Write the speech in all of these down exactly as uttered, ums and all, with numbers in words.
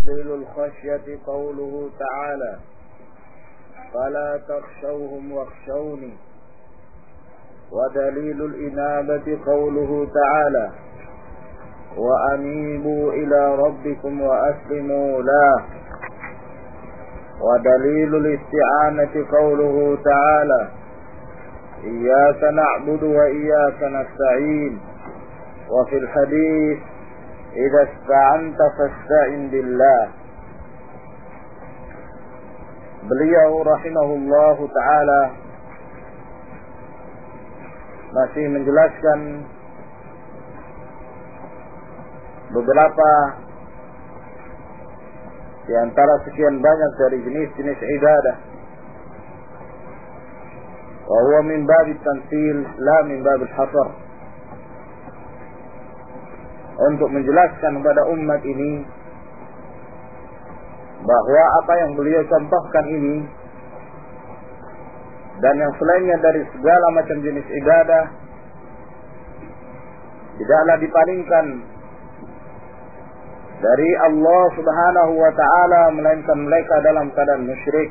وتفصيل الخشية قوله تعالى فلا تخشوهم واخشوني. ودليل الإنابة قوله تعالى وأنيبوا إلى ربكم وأسلموا له. ودليل الاستعانة قوله تعالى إياك نعبد وإياك نستعين. وفي الحديث إذا استعنت فاستعن بالله. Beliau rahimahullahu ta'ala masih menjelaskan beberapa di antara sekian banyak dari jenis-jenis ibadah. Wa huwa min babi tansil la min babi hasar. Untuk menjelaskan kepada umat ini bahwa apa yang beliau contohkan ini dan yang selainnya dari segala macam jenis ibadah tidaklah dipalingkan dari Allah Subhanahu wa ta'ala, melainkan mereka dalam keadaan musyrik.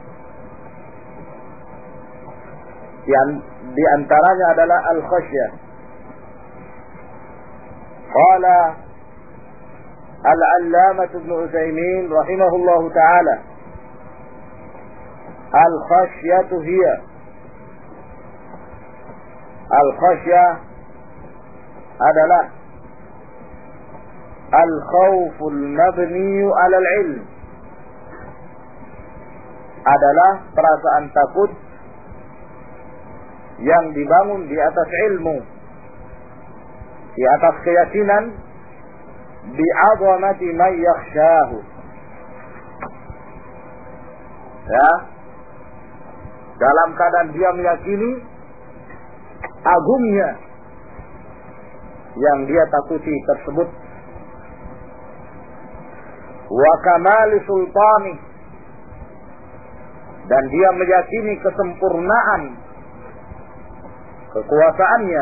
Di antaranya adalah al-khasyah. Qala Al-Allamah Ibn Utsaimin rahimahullahu ta'ala al-khasyatu hiya al-khasyah adalah al-khawful mabniyu alal ilm, adalah perasaan takut yang dibangun di atas ilmu, di atas keyakinan bi'azamati man yakhshahu. Ya, dalam keadaan dia meyakini agungnya yang dia takuti tersebut. Wa kamali sultani, dan dia meyakini kesempurnaan kekuasaannya.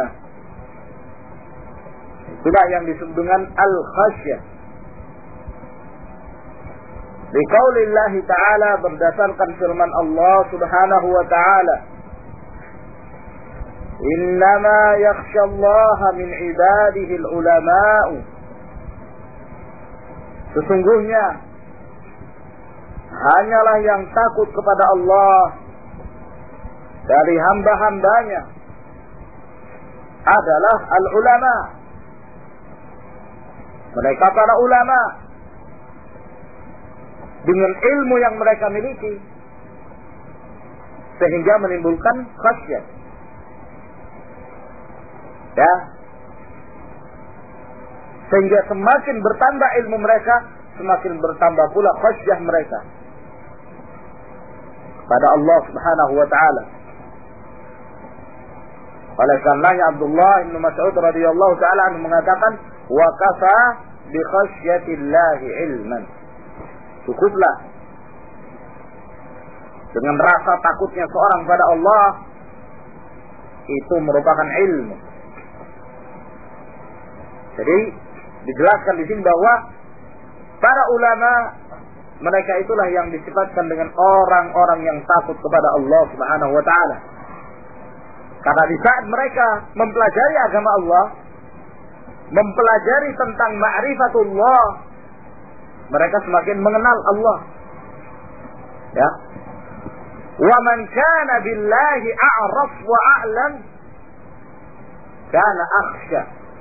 Itulah yang disebut dengan al-khasyah. Biqaulillahi ta'ala, berdasarkan firman Allah Subhanahu wa ta'ala, innama yakhshallaha min ibadihi al-ulama'u. Sesungguhnya hanyalah yang takut kepada Allah dari hamba-hambanya adalah al-ulama. Mereka para ulama dengan ilmu yang mereka miliki sehingga menimbulkan khasyah. Ya, sehingga semakin bertambah ilmu mereka, semakin bertambah pula khasyah mereka pada Allah Subhanahu wa ta'ala. Oleh karenanya Abdullah bin Mas'ud radhiyallahu ta'ala anhu mengatakan, wa kafa bi khasyatillahi ilman. Cukuplah dengan rasa takutnya seorang pada Allah, itu merupakan ilmu. Jadi dijelaskan di sini bahwa para ulama, mereka itulah yang disifatkan dengan orang-orang yang takut kepada Allah Subhanahu wa ta'ala. Karena di saat mereka mempelajari agama Allah, mempelajari tentang ma'rifatullah, mereka semakin mengenal Allah. Ya. Wa man kana billahi a'raf wa a'lam kana akhsha.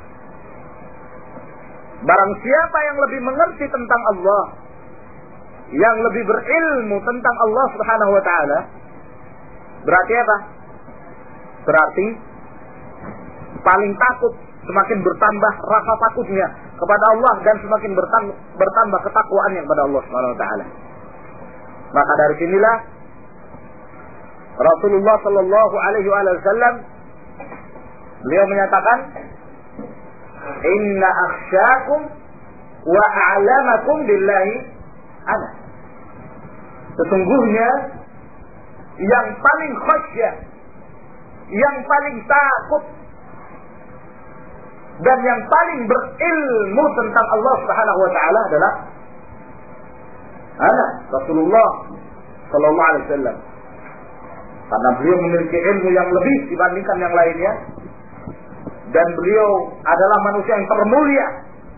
Barang siapa yang lebih mengerti tentang Allah, yang lebih berilmu tentang Allah Subhanahu wa ta'ala, berarti apa? Berarti paling takut, semakin bertambah rasa takutnya kepada Allah dan semakin bertambah, bertambah ketakwaannya kepada Allah Subhanahu wa ta'ala. Maka dari sinilah Rasulullah sallallahu alaihi wasallam beliau menyatakan, inna akhsyakum wa a'lamakum billahi ana. Sesungguhnya yang paling khasyah, yang paling takut dan yang paling berilmu tentang Allah Subhanahu wa ta'ala adalah Ana Rasulullah sallallahu alaihi wasallam. Karena beliau memiliki ilmu yang lebih dibandingkan yang lainnya, dan beliau adalah manusia yang termulia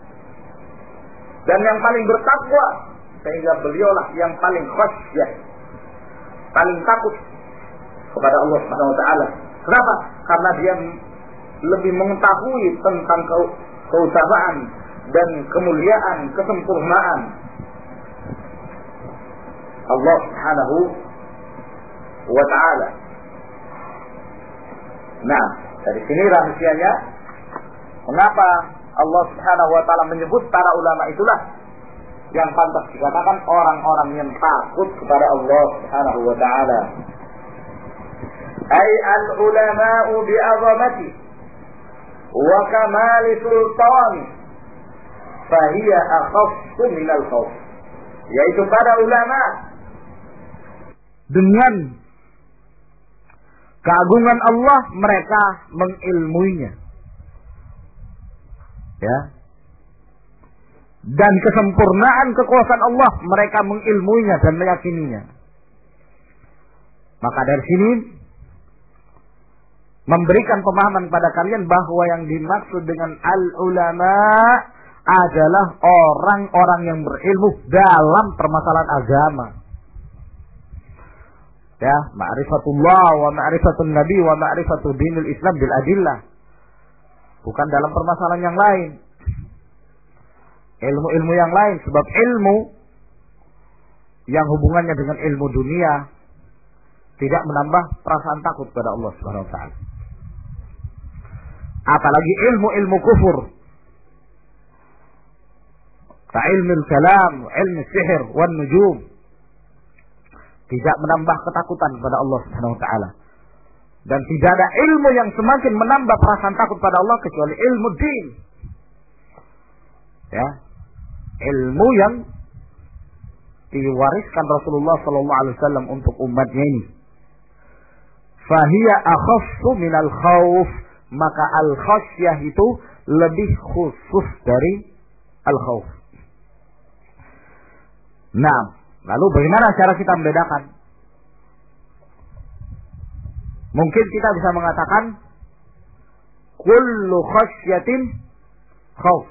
dan yang paling bertakwa, sehingga beliaulah yang paling khasyah, paling takut kepada Allah Subhanahu wa taala. Kenapa? Karena dia lebih mengetahui tentang keutamaan dan kemuliaan, kesempurnaan Allah Subhanahu wa taala. Nah, dari sini rahasianya mengapa Allah Subhanahu wa taala menyebut para ulama itulah yang pantas dikatakan orang-orang yang takut kepada Allah Subhanahu wa taala. Ay al-ulama'u bi'azamati wa kamali sultani fahiya akhaffu minal khawf. Yaitu para ulama dengan keagungan Allah mereka mengilmuinya, ya, dan kesempurnaan kekuasaan Allah mereka mengilmuinya dan meyakininya. Maka dari sini memberikan pemahaman pada kalian bahwa yang dimaksud dengan al-ulama adalah orang-orang yang berilmu dalam permasalahan agama. Ya, ma'rifatullah wa ma'rifatun nabi wa ma'rifatu dinil Islam bil adillah. Bukan dalam permasalahan yang lain. Ilmu-ilmu yang lain, sebab ilmu yang hubungannya dengan ilmu dunia tidak menambah perasaan takut pada Allah Subhanahu wa taala. Apalagi ilmu-ilmu kufur. Ka ilmu kalam, ilmu sihir, wan nujum. Tidak menambah ketakutan kepada Allah Subhanahu wa taala. Dan tidak ada ilmu yang semakin menambah perasaan takut pada Allah kecuali ilmu din. Ya. Ilmu yang diwariskan Rasulullah sallallahu alaihi wasallam untuk umatnya ini. Fahiya akhaffu minal khauf, maka al-khasyah itu lebih khusus dari al-khauf. Nah, lalu bagaimana cara kita membedakan? Mungkin kita bisa mengatakan kullu khasyatin khauf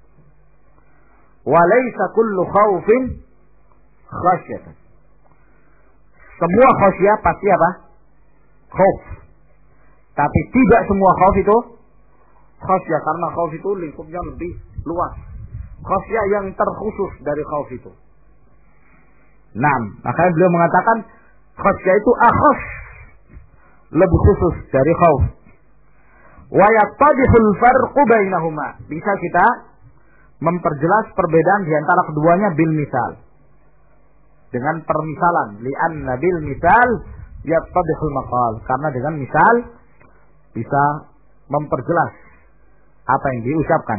wa laysa kullu khaufin khasyatan. Semua khasyah pasti apa? Khauf. Tapi tidak semua khauf itu khasyah, karena khauf itu lingkupnya lebih luas. Khasyah yang terkhusus dari khauf itu. Nah, makanya beliau mengatakan khasyah itu akhas, lebih khusus dari khauf. Wa yattadihul farqu bainahuma. Bisa kita memperjelas perbedaan di antara keduanya bil misal. Dengan permisalan, li'anna bil misal yattadihul maqal. Karena dengan misal bisa memperjelas apa yang diucapkan.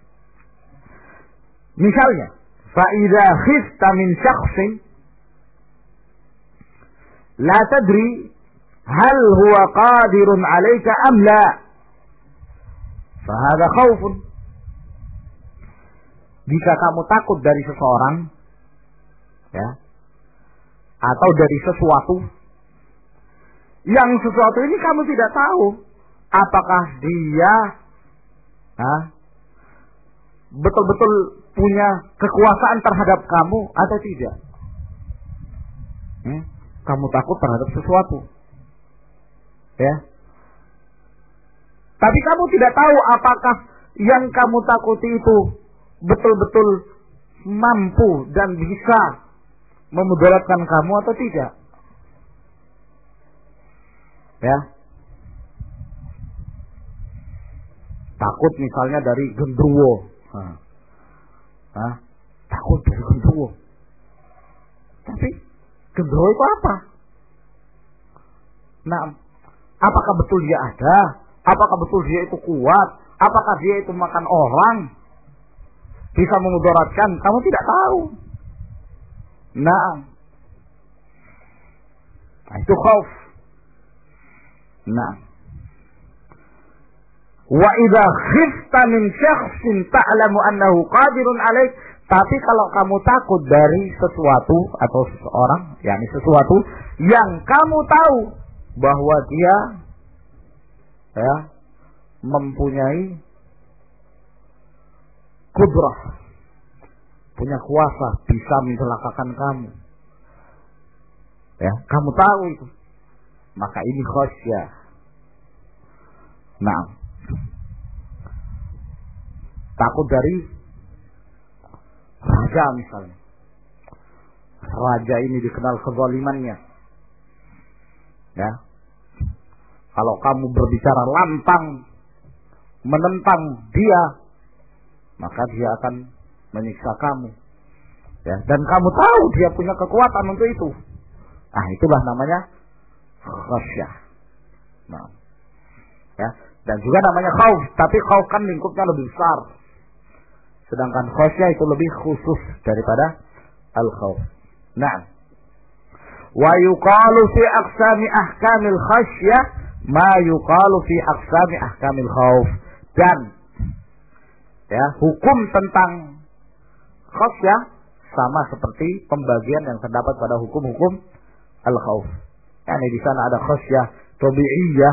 Misalnya, fa idza khifta min syakhsin la tadri hal huwa qadirun 'alaika am la, fa hadha khaufun. Jika kamu takut dari seseorang, ya, atau dari sesuatu, yang sesuatu ini kamu tidak tahu apakah dia nah, betul-betul punya kekuasaan terhadap kamu atau tidak. Hmm? Kamu takut terhadap sesuatu, ya. Tapi kamu tidak tahu apakah yang kamu takuti itu betul-betul mampu dan bisa memudaratkan kamu atau tidak. Ya. Takut misalnya dari genderuwo. Hah. Hah? Takut dari genderuwo. Tapi genderuwo itu apa? Nah, apakah betul dia ada? Apakah betul dia itu kuat? Apakah dia itu makan orang? Bisa memudaratkan? Kamu tidak tahu. Nah, nah itu khauf. Nah, wa idza khifta min syakhsin ta'lamu annahu qadirun 'alaik Tapi kalau kamu takut dari sesuatu atau seseorang, yakni sesuatu yang kamu tahu bahwa dia ya mempunyai kudrah, punya kuasa bisa mencelakakan kamu. Ya, kamu tahu itu. Maka ini khasyah. Nah, takut dari raja misalnya. Raja ini dikenal kezalimannya. Ya. Kalau kamu berbicara lantang menentang dia, maka dia akan menyiksa kamu. Ya, dan kamu tahu dia punya kekuatan untuk itu. Nah, itulah namanya khasyah. Nah. Ya, dan juga namanya khauf, tapi khauf kan lingkupnya lebih besar. Sedangkan khasyah itu lebih khusus daripada al-khauf. Nah, wa yuqalu fi aqsami ahkamil khasyah ma yuqalu fi aqsami ahkamil khauf. Dan ya, hukum tentang khasyah sama seperti pembagian yang terdapat pada hukum-hukum al-khauf. Yani di sana ada khasyah tabi'iyah,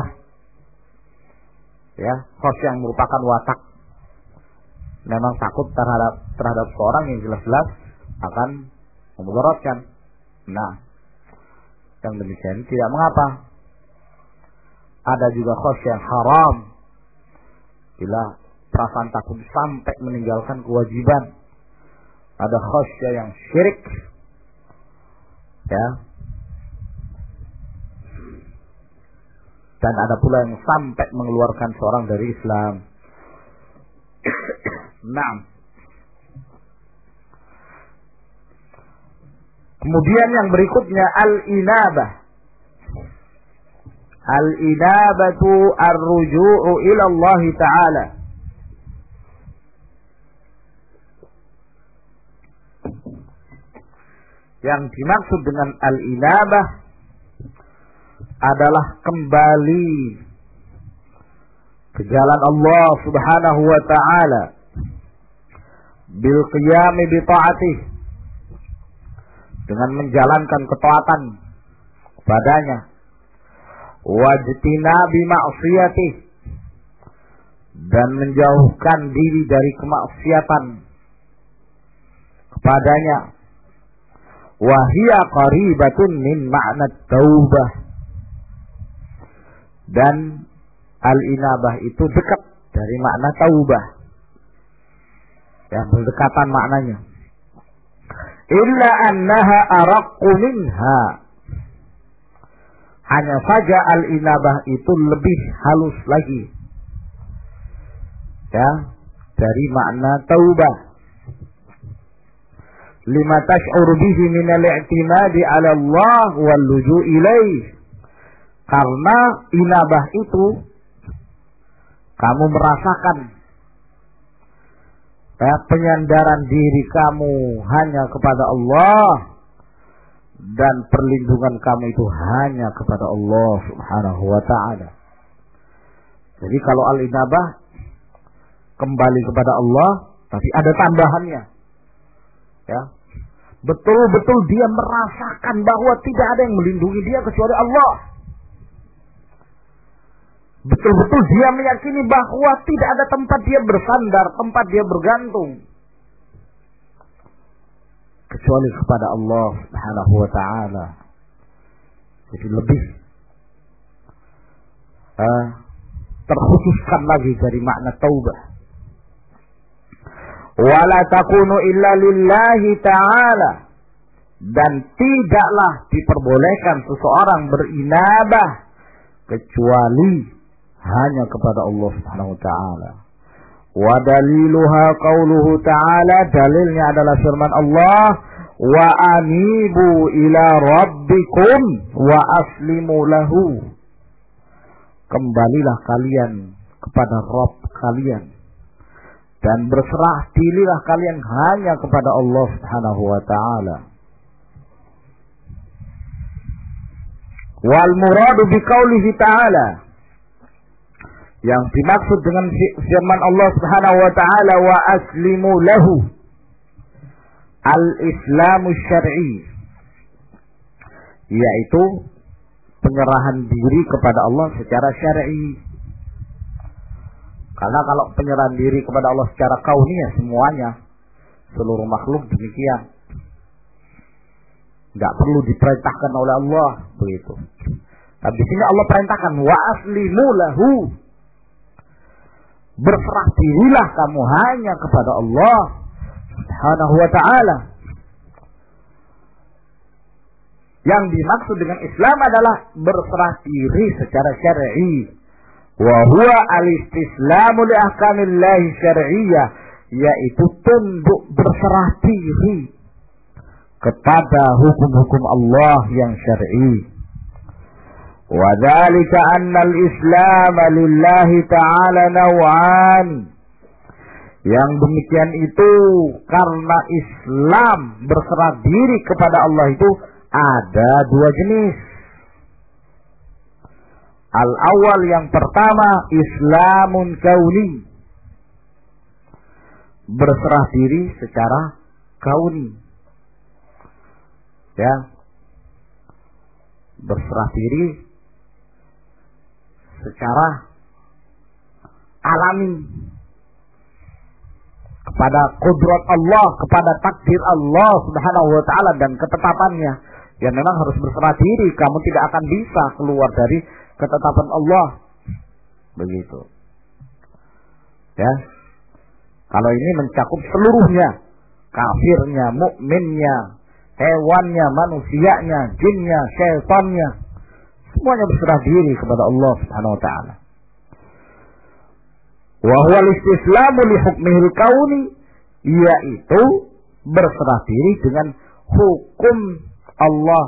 ya, khasyah yang merupakan watak, memang takut terhadap terhadap seorang yang jelas-jelas akan memudaratkan. Nah, yang demikian tidak mengapa. Ada juga khasyah yang haram, bila perasaan takut sampai meninggalkan kewajiban. Ada khasyah yang syirik, ya, dan ada pula yang sampai mengeluarkan seorang dari Islam. Nah, kemudian yang berikutnya al-inabah. Al-inabatu ar-ruju'u ila Allah Ta'ala. Yang dimaksud dengan al-inabah adalah kembali ke jalan Allah Subhanahu wa Ta'ala bil qiyami bi ta'atih, dengan menjalankan ketaatan kepadanya, wajtinabi ma'siyatih, dan menjauhkan diri dari kemaksiatan kepadanya. Wa hiya qaribatun min ma'na taubah. Dan al-inabah itu dekat dari makna taubah, yang berdekatan maknanya. Illa annaha araqqu minha. Hanya saja al-inabah itu lebih halus lagi, ya, dari makna taubah. Lima tash'ur bihi min al-i'timadi 'ala Allah wal luju' ilaih. Karena inabah itu kamu merasakan, ya, penyandaran diri kamu hanya kepada Allah, dan perlindungan kamu itu hanya kepada Allah Subhanahu wa Ta'ala. Jadi kalau al-inabah kembali kepada Allah, tapi ada tambahannya, ya, betul-betul dia merasakan bahwa tidak ada yang melindungi dia kecuali Allah. Betul-betul dia meyakini bahwa tidak ada tempat dia bersandar, tempat dia bergantung, kecuali kepada Allah Subhanahu wa Ta'ala. Jadi lebih uh, terkhususkan lagi dari makna taubah. Wala takunu illa lillahi ta'ala. Dan tidaklah diperbolehkan seseorang berinabah kecuali hanya kepada Allah Subhanahu wa Ta'ala. Wa daliluha qauluhu ta'ala, dalilnya adalah firman Allah, wa anibu ila rabbikum wa aslimu lahu. Kembalilah kalian kepada Rabb kalian dan berserah dirilah kalian hanya kepada Allah Subhanahu wa Ta'ala. Wal muradu biqaulihi ta'ala, yang dimaksud dengan firman Allah Subhanahu wa Ta'ala wa aslimu lahu, al-Islamu syar'i, yaitu penyerahan diri kepada Allah secara syar'i. Karena kalau penyerahan diri kepada Allah secara kauniyah semuanya, seluruh makhluk demikian, nggak perlu diperintahkan oleh Allah begitu. Tapi di sini Allah perintahkan wa aslimu lahu, berserah dirilah kamu hanya kepada Allah Subhanahu wa ta'ala. Yang dimaksud dengan Islam adalah berserah diri secara syar'i. Wa huwa al-istislamu li ahkamillahi syar'iyyah, yaitu tunduk berserah diri kepada hukum-hukum Allah yang syar'i. Wa dzalika anna al-islam lillahi ta'ala naw'an. Yang demikian itu karena Islam berserah diri kepada Allah itu ada dua jenis. Al-awwal, yang pertama, Islamun kauni, berserah diri secara kauni. Ya, berserah diri secara alami kepada kudrat Allah, kepada takdir Allah Subhanahu wa ta'ala dan ketetapannya. Ya memang harus berserah diri, kamu tidak akan bisa keluar dari ketetapan Allah. Begitu. Ya. Kalau ini mencakup seluruhnya, kafirnya, mukminnya, hewannya, manusianya, jinnya, syaitannya, semuanya berserah diri kepada Allah Subhanahu wa ta'ala. Wa huwa al-istislamu li hukmihil kauni, yaitu berserah diri dengan hukum Allah,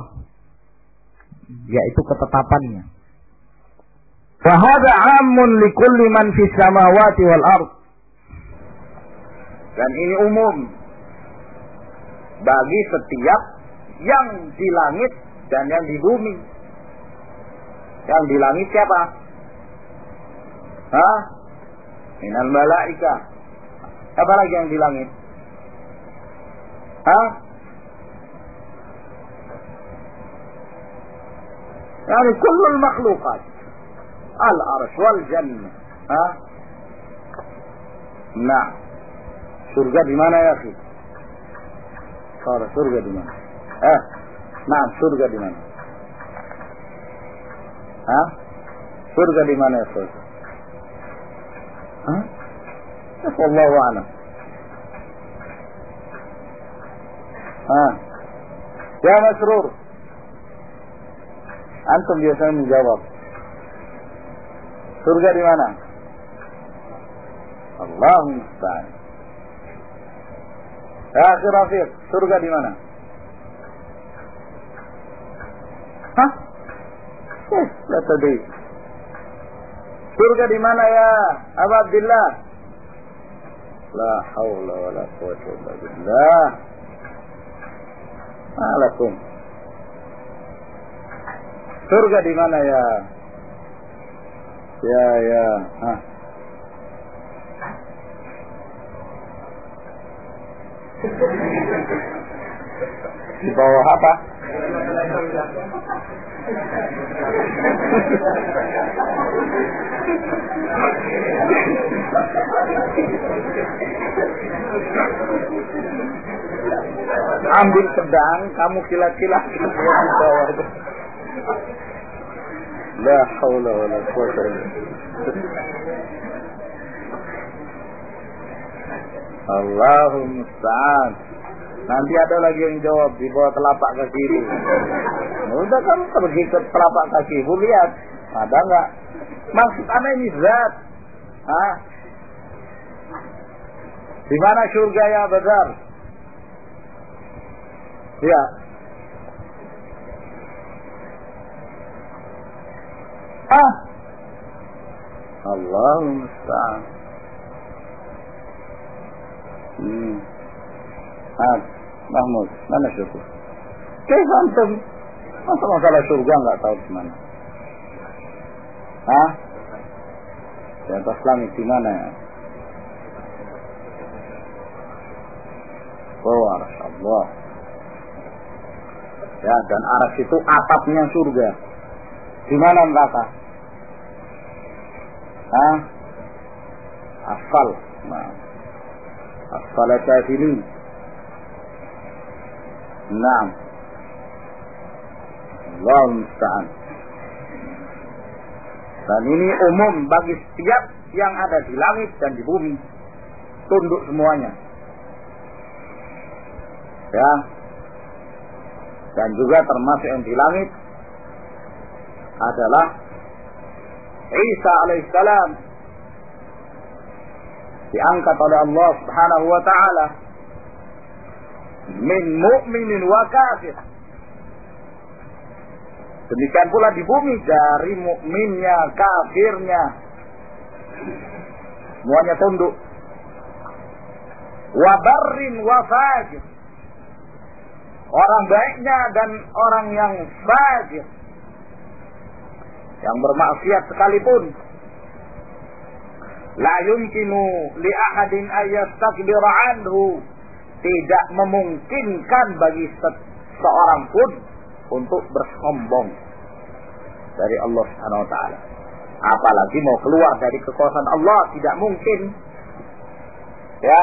yaitu ketetapannya. Fa hadza 'ammun li kulli man fis samawati wal ard. Dan ini umum bagi setiap yang di langit dan yang di bumi. Yang di langit siapa? Hah? Minal malaika. Apa lagi yang di langit? Hah? Yani kullul makhlukat. Al-arsh wal jannah. Hah? Nah. Surga di mana ya, akhi? Kalau surga di mana? Eh, nah, surga di mana? Hah? Surga di mana ya, surga? Hah? Wallahu a'lam. Hah? Ya Masrur, antum biasanya menjawab. Surga di mana? Allahu musta'an. Ya akhi Rafiq, surga di mana? Hah? Eh, la tadri. Surga di mana ya Abu Abdullah? La haula wala quwwata illa billah. Alakum. Surga di mana ya? Ya ya. Hah. Di bawah apa? Ambil pedang, kamu kilat-kilat di bawah itu. La haula wala quwwata illa billah. Allahumma musta'an. Nanti ada lagi yang jawab di bawah telapak kaki ibu. Udah kamu pergi ke telapak kaki ibu, lihat ada nggak? Maksud aneh ini zat. Hah? Di mana surga ya Badar? Ya. Ah. Allahumma musta'an. Hmm. Ah, Mahmud, mana syukur? Kayak antum, masa masalah surga nggak tahu di mana? Hah? Di atas langit di mana ya? Oh, Allah. Ya, dan arsy itu atapnya surga. Di mana neraka? Hah? Asfal. Nah. Asfal safilin. Naam. Allah musta'an. Dan ini umum bagi setiap yang ada di langit dan di bumi. Tunduk semuanya. Ya. Dan juga termasuk yang di langit adalah Isa alaihissalam, diangkat oleh Allah Subhanahu wa taala min mu'minin wa kafir. Demikian pula di bumi dari mukminnya, kafirnya, semuanya tunduk. Wa barrin wa fajir, orang baiknya dan orang yang fajir, yang bermaksiat sekalipun. La yumkinu li ahadin ayyastakbira anhu, tidak memungkinkan bagi seorang pun untuk bersombong dari Allah Subhanahu wa taala. Apalagi mau keluar dari kekuasaan Allah, tidak mungkin. Ya.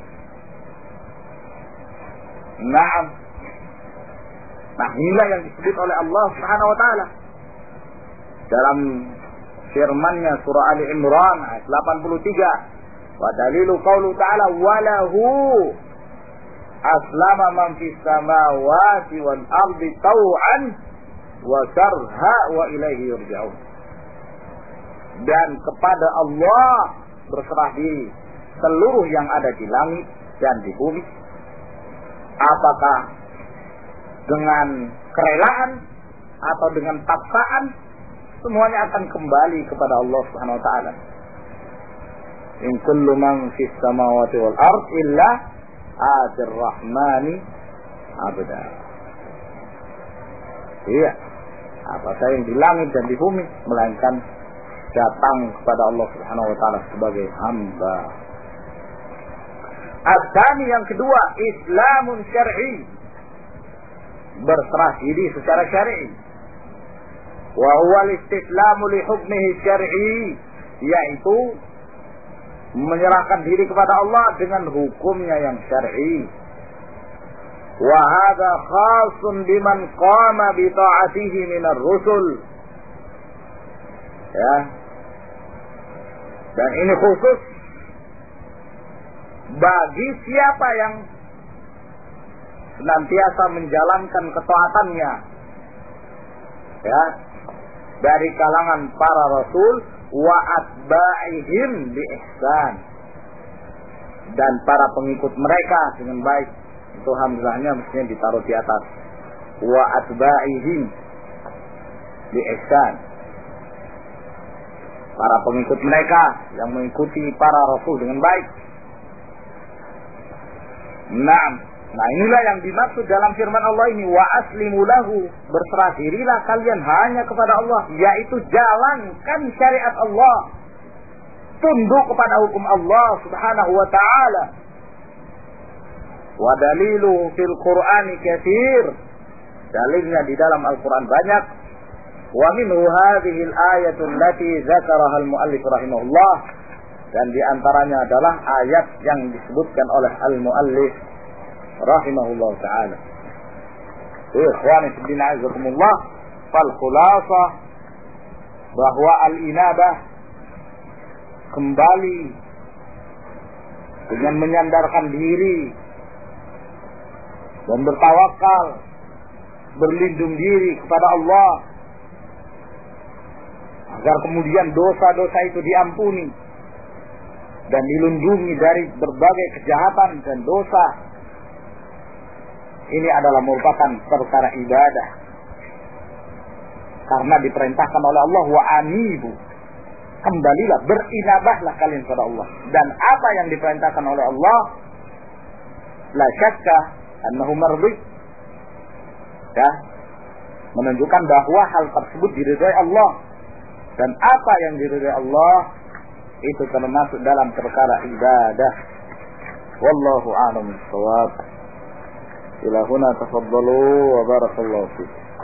Naam. Nah, inilah yang disebut oleh Allah Subhanahu wa taala dalam firman-Nya surah Ali Imran ayat delapan puluh tiga. Wa dalilu qaulu ta'ala walahu aslama man fis samawati wal ardi taw'an wa karha wa ilaihi yurja'un. Dan kepada Allah berserah diri seluruh yang ada di langit dan di bumi, apakah dengan kerelaan atau dengan paksaan, semuanya akan kembali kepada Allah Subhanahu wa taala. In kullu man fis samawati wal ard illa atir rahmani abda. Iya, apa saja yang di langit dan di bumi melainkan datang kepada Allah Subhanahu wa taala sebagai hamba. Al-Thani, yang kedua, Islamun syar'i, berserah diri secara syar'i. Wa huwa al-istislamu li hukmihi syar'i, yaitu menyerahkan diri kepada Allah dengan hukumnya yang syar'i. Wa hadha khasun biman qama bi ta'atihi minar rusul. Ya. Dan ini khusus bagi siapa yang senantiasa menjalankan ketaatannya, ya, dari kalangan para rasul wa atba'ihim bi ihsan, dan para pengikut mereka dengan baik. Itu hamzahnya mestinya ditaruh di atas, wa atba'ihim bi ihsan, para pengikut mereka yang mengikuti para rasul dengan baik. Nah, nah inilah yang dimaksud dalam firman Allah ini, wa aslimu lahu, berserah dirilah kalian hanya kepada Allah, yaitu jalankan syariat Allah, tunduk kepada hukum Allah Subhanahu wa taala. Wa dalilu fil Qur'ani katsir, dalilnya di dalam Al-Qur'an banyak. Wa minhu hadhihi al-ayatu allati dzakaraha al-muallif rahimahullah, dan di antaranya adalah ayat yang disebutkan oleh al-muallif rahimahullah ta'ala. Ikhwani fi din azakumullah, fal khulasa bahwa al-inabah, kembali dengan menyandarkan diri dan bertawakal, berlindung diri kepada Allah agar kemudian dosa-dosa itu diampuni dan dilindungi dari berbagai kejahatan dan dosa. Ini adalah merupakan perkara ibadah, karena diperintahkan oleh Allah, wa anibu, kembalilah, berinabahlah kalian kepada Allah. Dan apa yang diperintahkan oleh Allah, la syakka annahu mardi, ya, menunjukkan bahwa hal tersebut diridhai Allah, dan apa yang diridhai Allah itu termasuk dalam perkara ibadah. Wallahu a'lam bishawab. Ila huna tafaddalu wa barakallahu fikum.